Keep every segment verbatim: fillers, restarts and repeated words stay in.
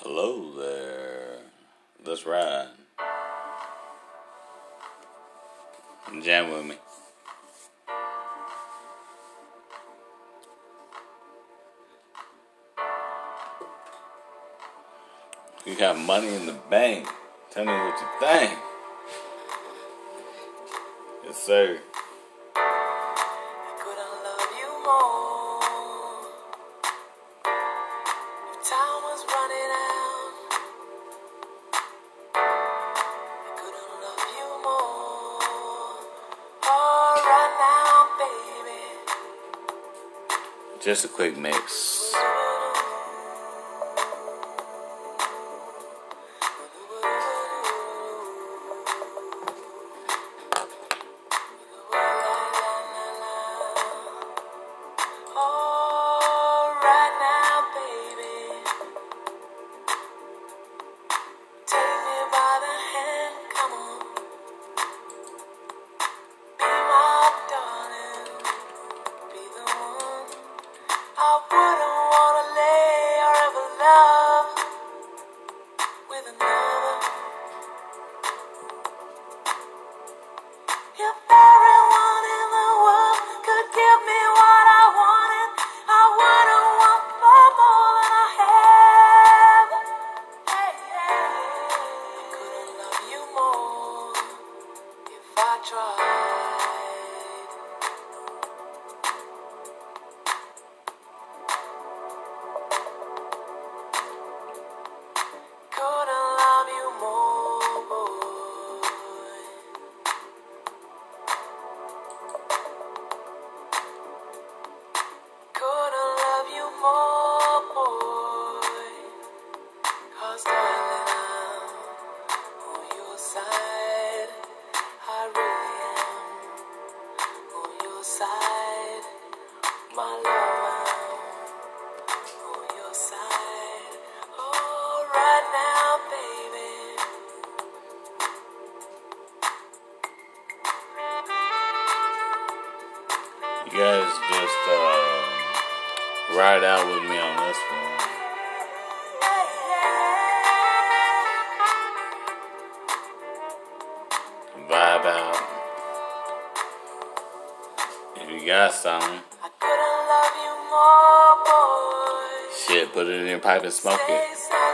Hello there. Let's ride. Jam with me. You got money in the bank. Tell me what you think. Yes, sir. Just a quick mix. You guys just uh, ride out with me on this one. Vibe out. If you got something, shit, put it in your pipe and smoke it.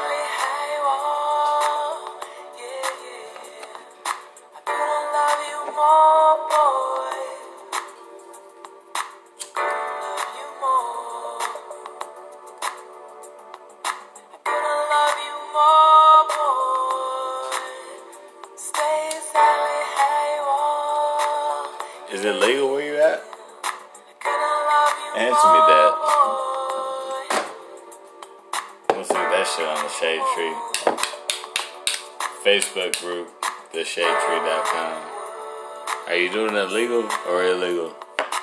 Is it legal where you at? Answer me that. I'm gonna see that shit on the Shade Tree Facebook group, the shade tree dot com. Are you doing it legal or illegal?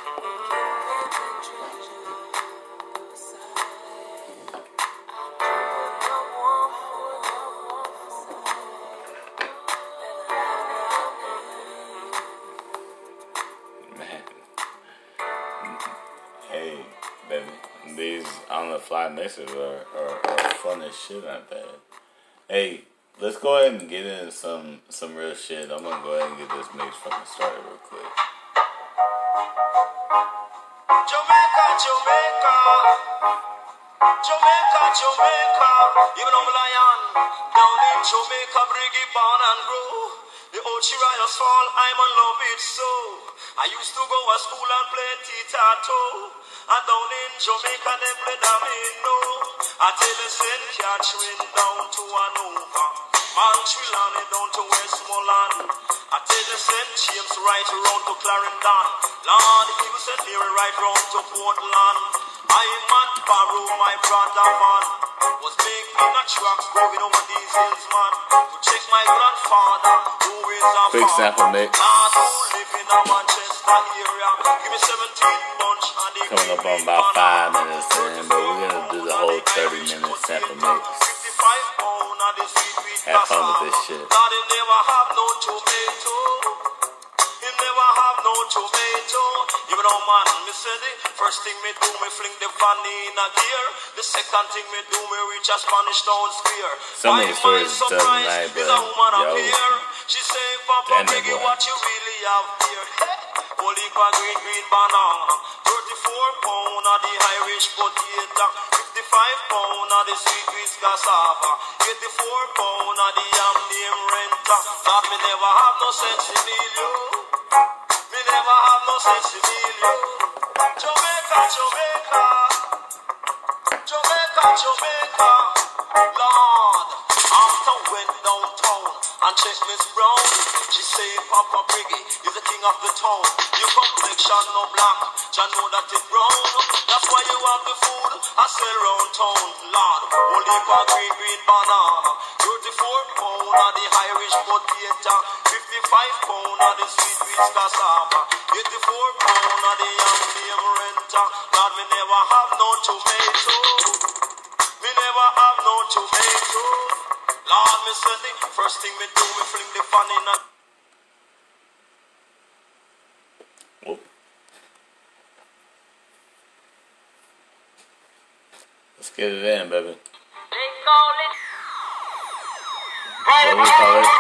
Hey, baby, these on the fly mixes are, are, are fun as shit, aren't they? Hey, let's go ahead and get into some, some real shit. I'm gonna go ahead and get this mix fucking started real quick. Jamaica, Jamaica, Jamaica, Jamaica, even on the lion, down in Jamaica, Briggy born and grow. The old Chirias fall, I'm in love it so. I used to go to school and play tea-tato. And down in Jamaica, they play domino. I tell the Saint Catherine down to Hanover, Montreal and down to Westmoreland. I tell the Saint James right around to Clarendon. Lord, he was Saint Mary right round to Portland. I'm at Barrow, my brother man, was making a truck going over these hills, man, to check my grandfather, who is a Big sample mix. man who live in a Manchester area. Give me seventeen bunch and they Coming up on about five minutes in, but we're gonna do the whole thirty minute sample mix. Have fun with this shit. God, he never have no tomato. He never have no tomato. Even no man. Me say the first thing me do, me fling the fanny in a gear. The second thing me do, me reach a Spanish town square. Some of the stories tell tonight, but yo, she say, Papa, Biggie, what you really have here? Holy green, green banana. thirty-four pound of the Irish potato. fifty-five pound of the sweet wheat cassava. eighty-four pound of the yam name renter. That me never have no sense in me, yo. Me never have no sense in me, yo. Jamaica, Jamaica. Jamaica, Jamaica. Lord, after went downtown and checked Miss Brown. She say Papa Briggy is the king of the town. Your complexion no black, you know that it brown. That's why you have the food I sell round town. Lord, only for green, green banana. thirty-four pound of the Irish potato. fifty-five pound of the sweet wheat cassava. eighty-four pound of the yam name renter. Lord, me never have no tomato. Me never have no tomato. Lord, me say the first thing me do, me fling the fan in a... Whoop. Let's get it in, baby. They call it... What do we call it?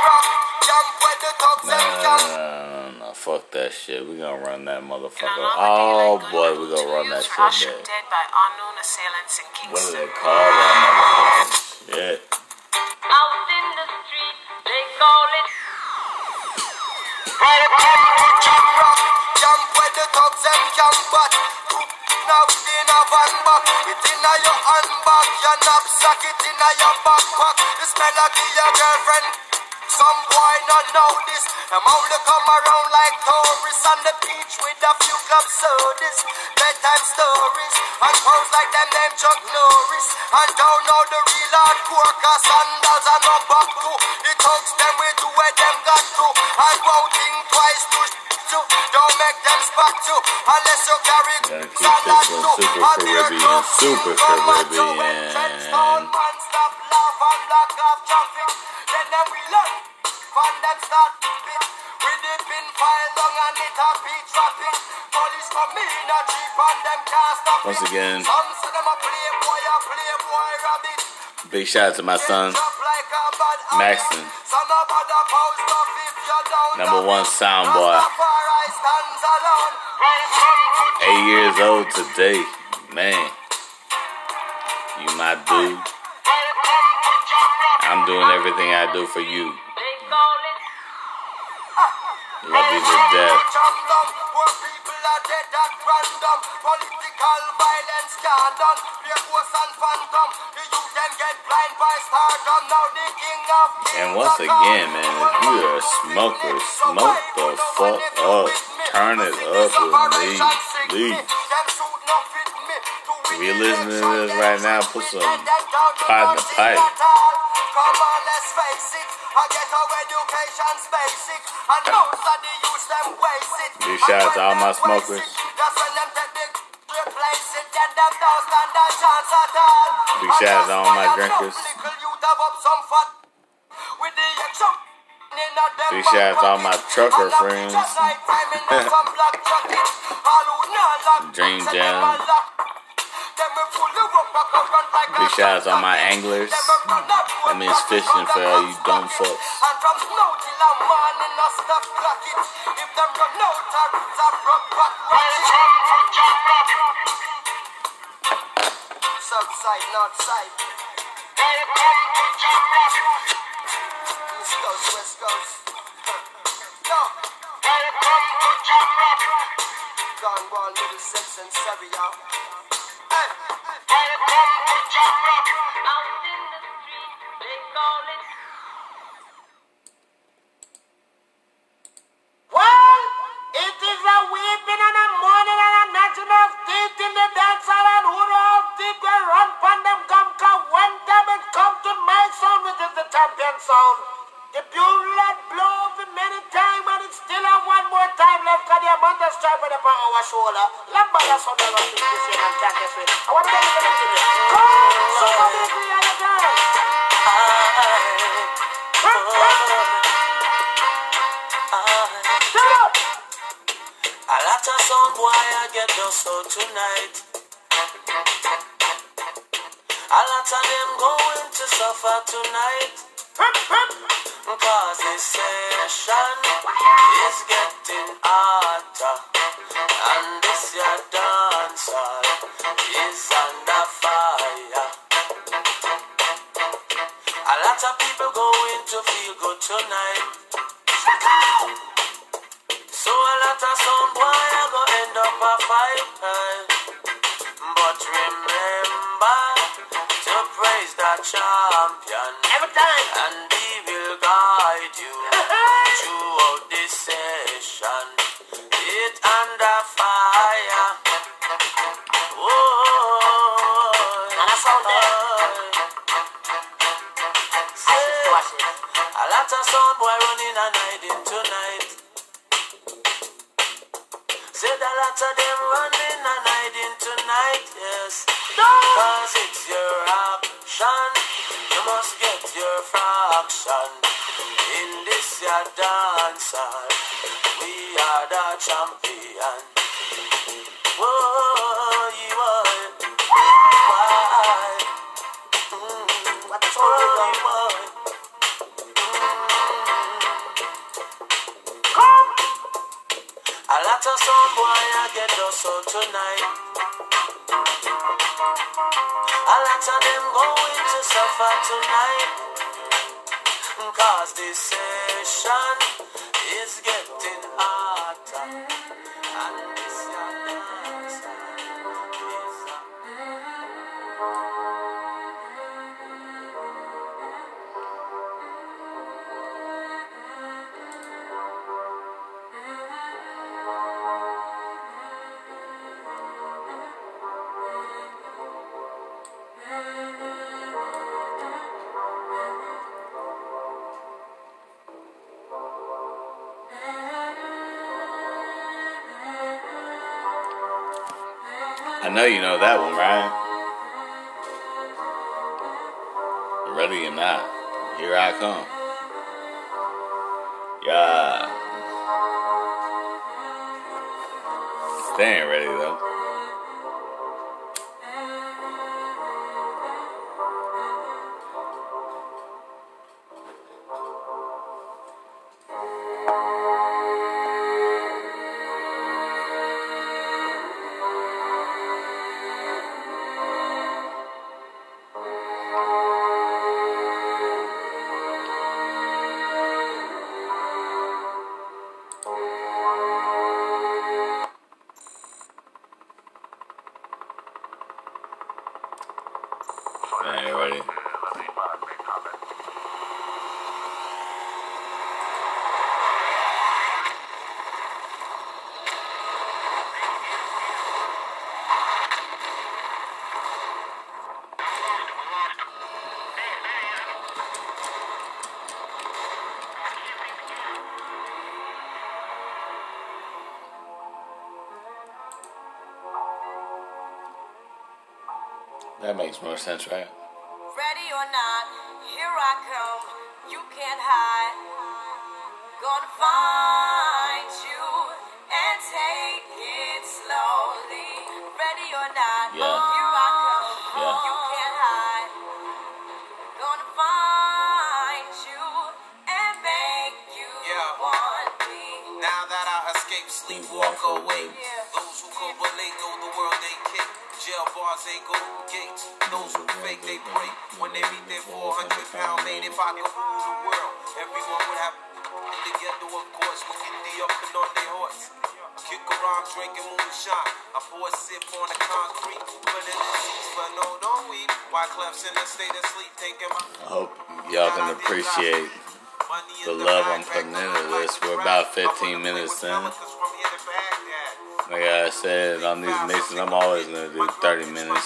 Nah, nah, nah, nah, fuck that shit. We gonna run that motherfucker. Oh boy, we gonna run that shit back. Dead by unknown assailants in Kingston. What do they call that motherfucker? Shit. Out in the street, they call it... Jump where the thugs and jump back. Now in a van back. It in a your handbag. Your knapsack, it in a your backpack. This melody your girlfriend. Some boy not know this. Them only come around like tourists on the beach with a few club sodas, bedtime stories, and pose like them named Chuck Norris. And don't know the real hardcore, cause sandals are no back to. The thugs them we do where them got to. And won't think twice to to. Don't make them spot to. Unless you carry salad to. Super Caribbean, Super Caribbean. Man stop, laugh and lock off traffic. Then them we learn. From them start beeping. We dip in file long and it a beat trapping. Police come in a jeep and them can't stop it. Once again, some say them a playboy, a playboy rabbit. big shout out to my son, Maxton, number one sound boy. Eight years old today, man. You my dude. I'm doing everything I do for you. Love you to death. And once again, man, if you are a smoker, smoke the fuck up. Turn it up with me, please. If you're listening to this right now, put some pot in the pipe. Come on, let's face it. I get our education's basic. And most of the youth them waste it. Big shout out to all my smokers. That's when them take the replace it. Then them don't stand a chance at all. Big shout out to all my drinkers. Big shout out to all my trucker friends. Dream Jam. Big shout out to all my anglers. That means fishing for all you dumb fucks. Southside, northside. East Coast, West Coast. Yo. Gone, gone, little sex and savvy, y'all. Hey. Out in the street, they call it. Well, it is a weeping and a mourning and a gnashing of teeth in the dance hall, and who knows did they run from them come come when them it come to my sound, which is the champion sound. The pure let blow for many time and it still have one more time left, cause the amount of stripe on our shoulder. Lambada sound of us in this year and that is it. I want to make it a minute. Come, somebody agree on the girl. Shut up! A lot of sound boy us out tonight. A lot of them going to suffer tonight. Cause this session is getting hotter, and this your dancer is under fire. A lot of people going to feel good tonight. So a lot of sound boy are gonna end up a fight. But remember to praise the champion every time, and he will guide you throughout this session. It under fire. Oh, and I sound there. A lot of sound boy running and hiding tonight. Said a lot of them running and hiding tonight, yes. Cause it's your action. You must get your fraction. In this your dancer, we are the champion. Whoa, you are. Why? Mm, what's wrong, you are? A lot of sound boy I get us out tonight. A lot of them going to suffer tonight. Cause this session is getting hotter, and this your dancer is a I know you know that one, right? Ready or not, here I come. Yeah. They ain't ready though. They ain't ready. That makes more sense, right? Ready or not, here I come. You can't hide. Gonna find you and take it slowly. Ready or not, Yeah. here I come. Yeah. You can't hide. Gonna find you and make you Yeah. want me. Now that I escape, sleep, walk away. Yeah. Those who go but they know the world they kick. Jail bars ain't golden gates. Those who fake they break. When they meet their four hundred pound mate, if I could rule the world, everyone would have together, of course. We'll get the up and on their horse. Kick around drinking moonshine. I pour a sip on the concrete. Put in the seats, but no, don't weep. Why Clef's in a state of sleep thinking about. I hope y'all can appreciate the love I'm putting into this. We're about fifteen minutes in. Like I said, on these mixes, I'm always going to do thirty minutes.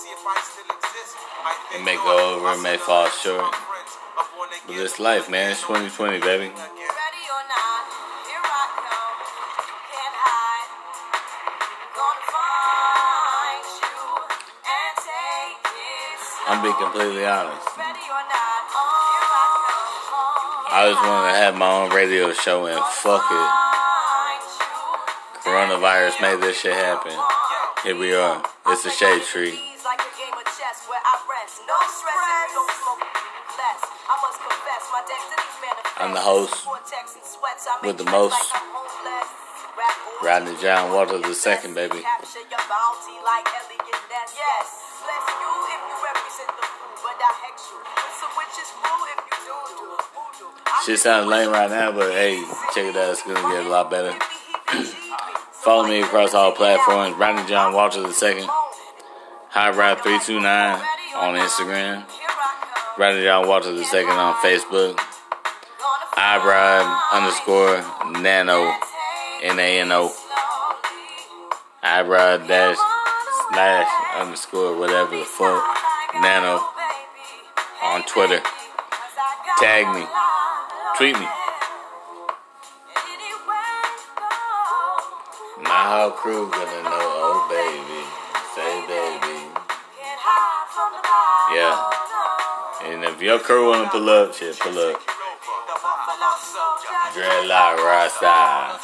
It may go over, it may fall short. But it's life, man. It's twenty twenty, baby. Ready or not, here I come. Can't hide. Gonna find you and take it. I'm being completely honest. Ready or not, here I come. I just wanted to have my own radio show and fuck it. Coronavirus made this shit happen. Here we are. It's the Shade Tree. Like a game of chess where I rest. No stress, no smoke less. I must confess, my destiny's manifest. I'm the host with the most. Rodney John Walters the second, baby. Capture your bounty like Elliot Ness. Yes, bless you if you represent the food, but I hex you with some witches brew if you do do. Shit sounds lame right now, but hey, check it out. It's gonna get a lot better. Follow me across all platforms. Rodney John Walters the second. Highbrow three two nine on Instagram. Rodney John Walters the second on Facebook. Eyebrow underscore nano N A N O. Eyebrow dash slash underscore whatever the fuck nano on Twitter. Tag me. Tweet me. My whole crew gonna know, oh baby. Say baby. Yeah. And if your crew wanna pull up, shit, pull up. Dreadlock Rasta.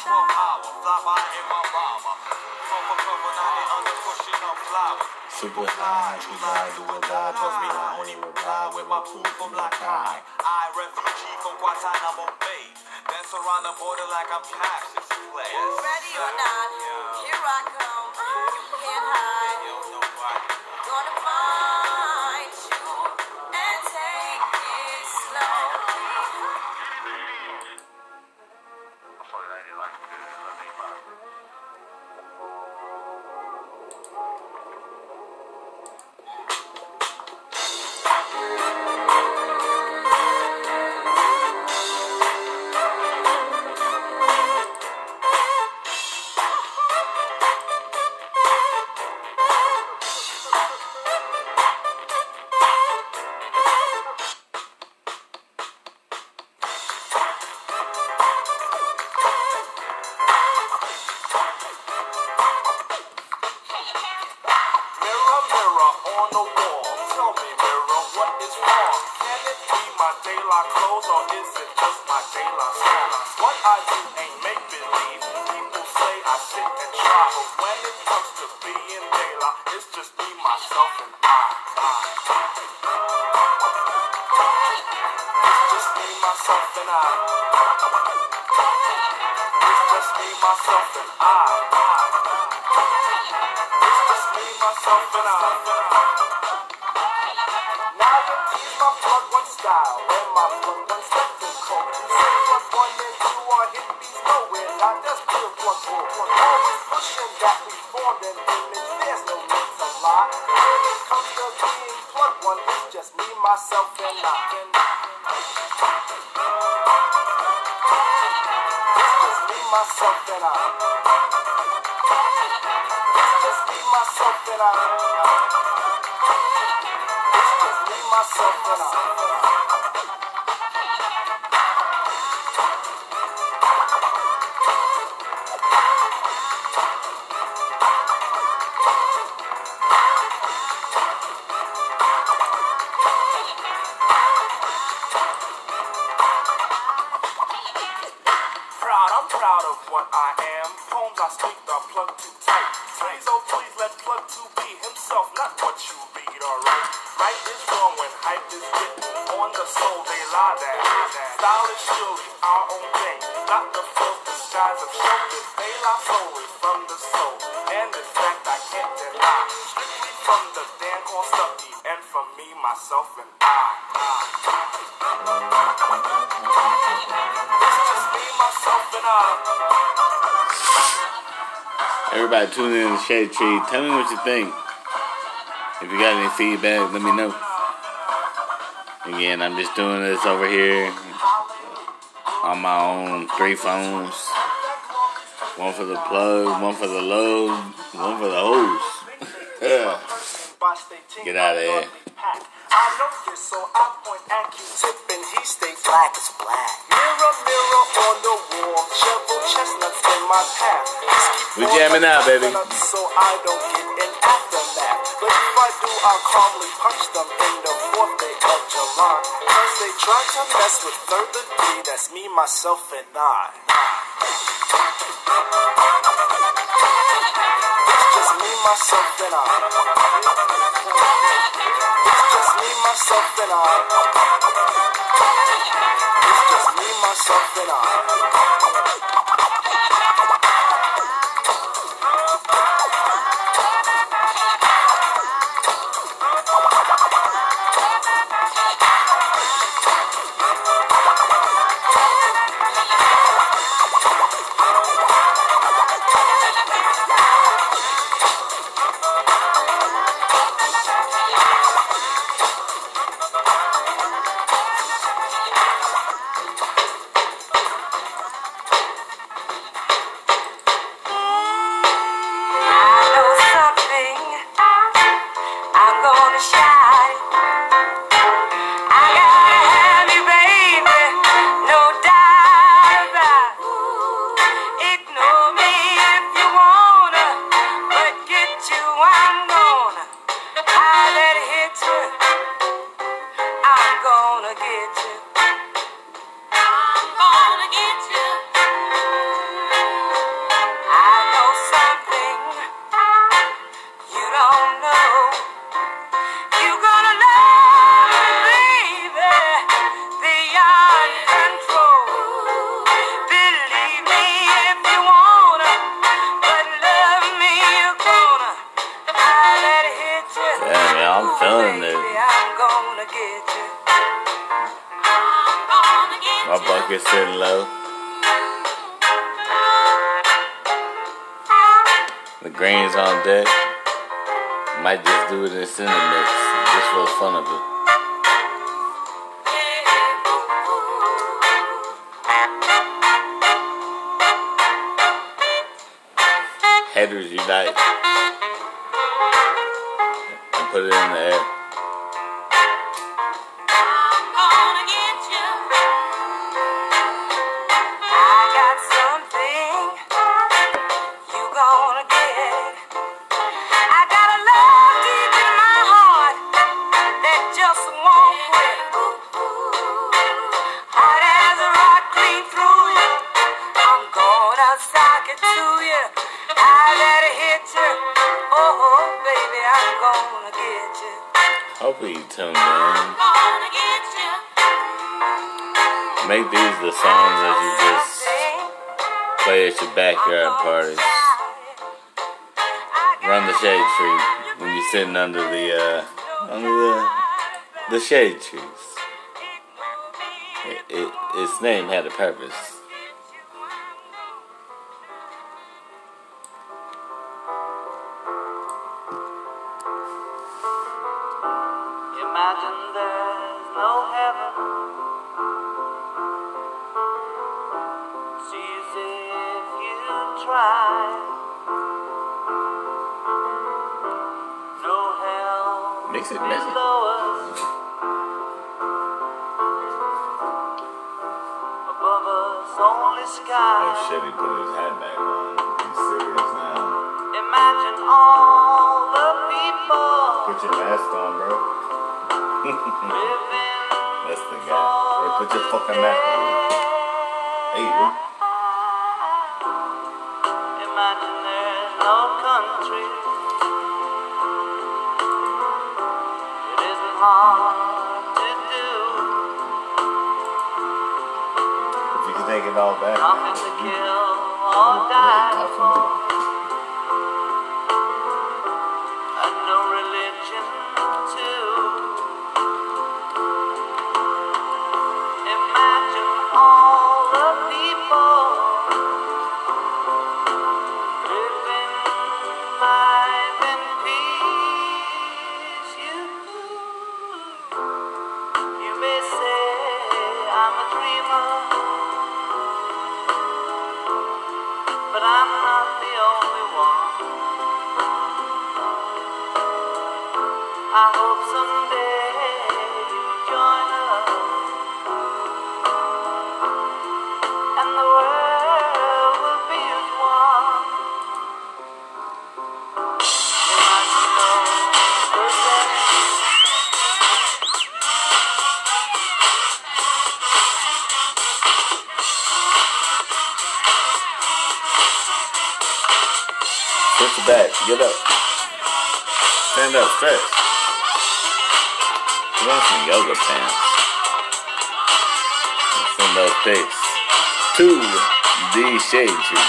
Super high, too high, do or die. Trust me, I only reply with my pool from Black High. I refugee from Guantanamo Bay. Dance around the border like I'm Cassius Clay. Ready or not, here I come. You can't hide. Gonna find you and take it slowly. Everybody tune in to the Shade Tree. Tell me what you think. If you got any feedback, let me know. Again, I'm just doing this over here on my own three phones. One for the plug, one for the load, one for the hose. Get out of here. I know this, so I point at Q-tip and he stay black as black. Mirror, mirror on the wall, shovel chestnuts in my path. We jamming out, baby. So I don't get an aftermath. But if I do, I'll calmly punch them in the fourth day of July. Cause they try to mess with third degree, that's me, myself, and I. It's just me, myself, and I. It's just me, myself, and I. It's just me, myself, and I. My bucket's sitting low. The green's on deck. Might just do it in cinnamon mix, just for the fun of it. Haters unite. And put it in the air. Hopefully you tune in. Make these the songs that you just play at your backyard parties. Run the shade tree when you're sitting under the uh, under the the shade trees. It, it, its name had a purpose. Imagine there's no heaven. It's easy if you try. No hell Mix it, mix it. below us. Above us, only sky. Oh shit, he put his hat back on. He's serious now. Imagine all the people. Put your mask on, bro. That's the guy. Hey, put your fucking mask on. Hey, Luke. Imagine there's no country. It isn't hard to do. If you can take it all back. Nothing to kill or die for. And no religion too. Imagine all the people living life in peace. You, you may say I'm a dreamer, but I'm not the only one. I hope someday you'll join us, and the world will be as one. Imagine those possessions. Push it back. Get up. stand up, stretch. Put on some yoga pants. And send those pics to the Shade Tree.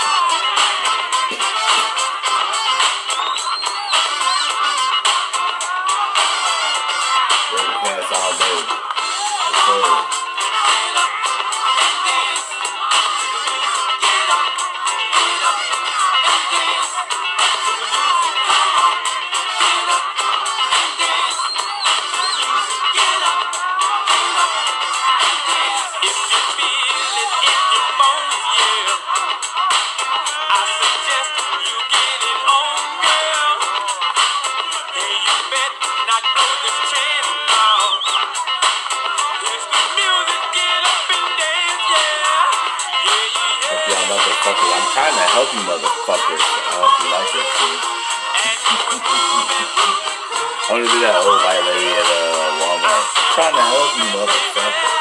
Yoga pants all day. Before. I'm trying to help you motherfuckers. I hope you like this shit. I want to do that old white lady at uh, Walmart. I'm trying to help you motherfuckers.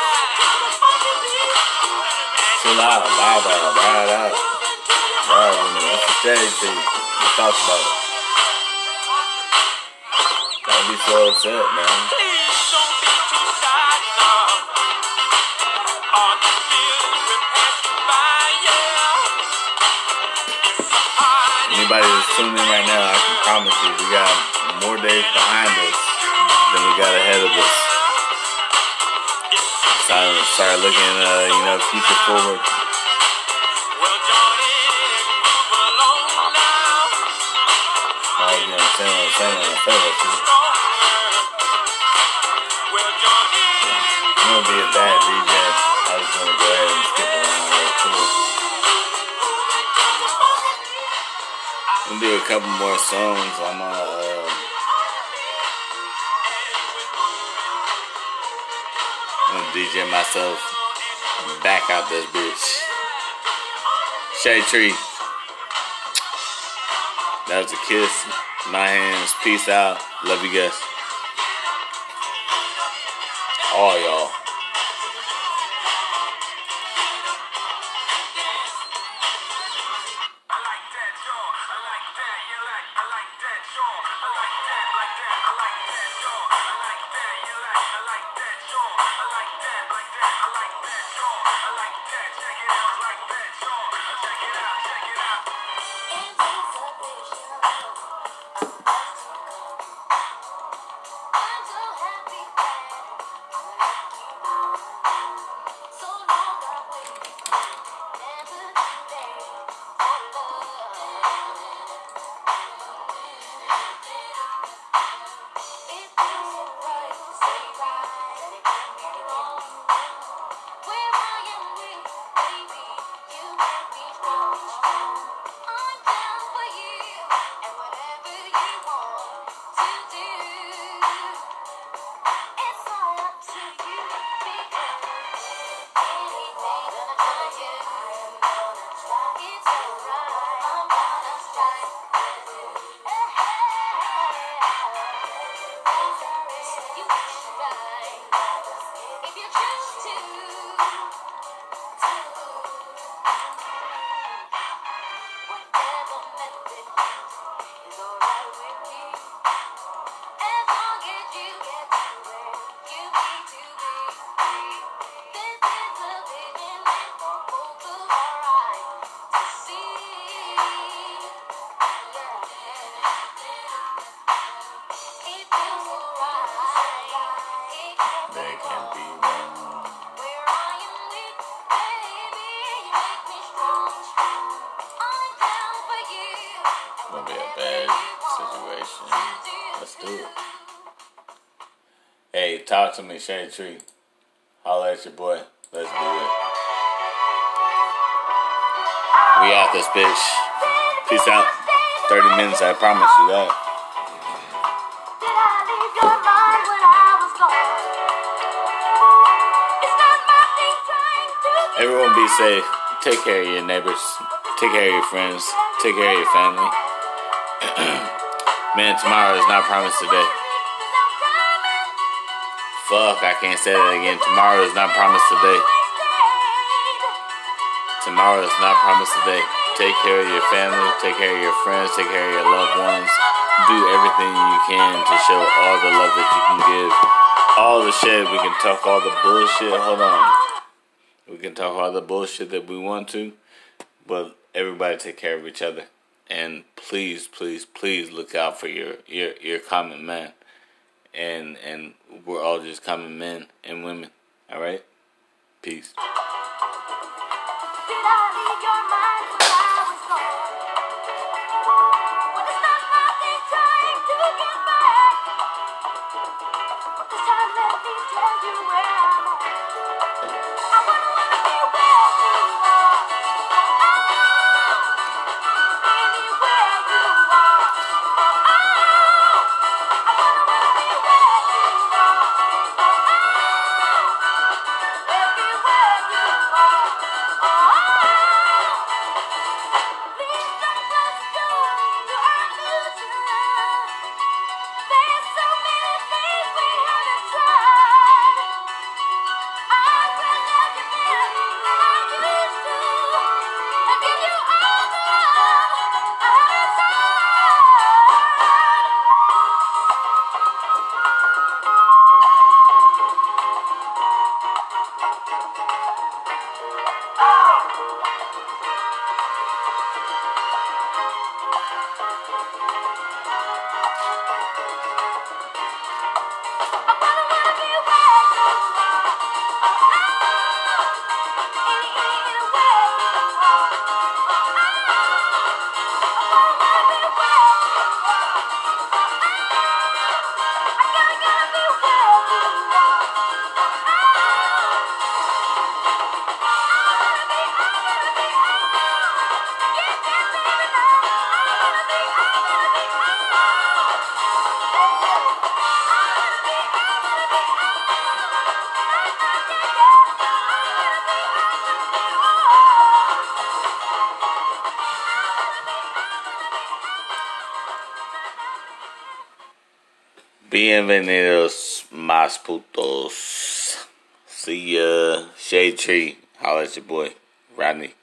Chill out, vibe out, ride out. Ride with me. That's the shade to you. Let's talk about it. Don't be so upset, man. Anybody that's tuning in right now, I can promise you we got more days behind us than we got ahead of us. So I start looking, uh, you know, future forward. Oh, you know what I'm saying? What I'm saying? What I'm saying? I'm gonna be a bad D J. I just wanna go ahead and skip around real quick. I'm gonna do a couple more songs. I'm gonna, uh, I'm gonna D J myself back out this bitch. Shade Tree. That was a kiss. My hands. Peace out. Love you guys. All y'all. Hey, talk to me, Shade Tree. Holla at your boy. Let's do it. We out this bitch. Peace out. thirty minutes, I promise you that. Everyone be safe. Take care of your neighbors. Take care of your friends. Take care of your family. Man, tomorrow is not promised today. Fuck, I can't say that again. Tomorrow is not promised today. Tomorrow is not promised today. Take care of your family. Take care of your friends. Take care of your loved ones. do everything you can to show all the love that you can give. All the shit. We can talk all the bullshit. Hold on. We can talk all the bullshit that we want to. But everybody take care of each other. And please, please, please look out for your, your, your common man. And and we're all just common men and women. Alright? Peace. Did I leave your mind when I was gone? When it's not nothing time to get back. This time let me tell you where I'm at. I wouldn't want to be where you are. Oh, anywhere you are. Oh, I wouldn't want to be where you are. Oh, everywhere you are. Oh, please don't let's go to our future. There's so many things we haven't tried. I will love you better than I used to, and give you all the love I have inside. I wouldn't wanna be where you are. Oh, anywhere you are. Oh, I wouldn't wanna be where you are. I gotta, gotta be where you are. Oh, I wanna be, I wanna be, oh, yeah, yeah, baby, now. I wanna be, I wanna be, oh, Bienvenidos, más putos. See ya. Shade Tree. Holla at your boy, Rodney.